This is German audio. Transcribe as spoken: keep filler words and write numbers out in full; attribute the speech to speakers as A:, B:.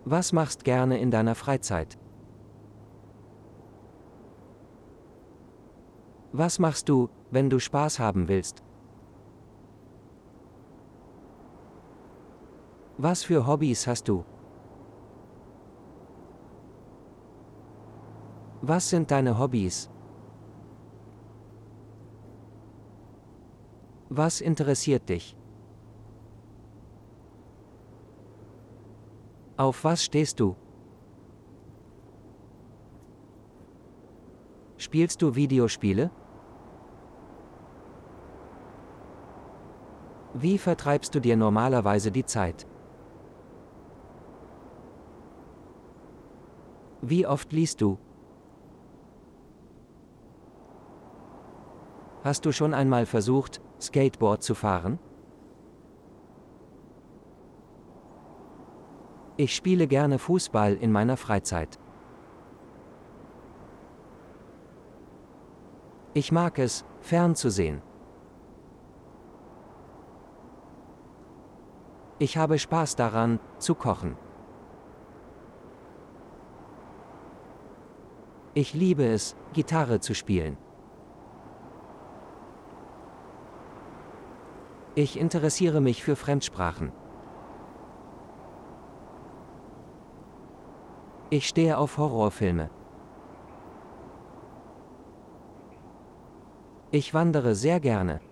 A: Was machst gerne in deiner Freizeit? Was machst du, wenn du Spaß haben willst? Was für Hobbys hast du? Was sind deine Hobbys? Was interessiert dich? Auf was stehst du? Spielst du Videospiele? Wie vertreibst du dir normalerweise die Zeit? Wie oft liest du? Hast du schon einmal versucht, Skateboard zu fahren? Ich spiele gerne Fußball in meiner Freizeit. Ich mag es, fernzusehen. Ich habe Spaß daran, zu kochen. Ich liebe es, Gitarre zu spielen. Ich interessiere mich für Fremdsprachen. Ich stehe auf Horrorfilme. Ich wandere sehr gerne.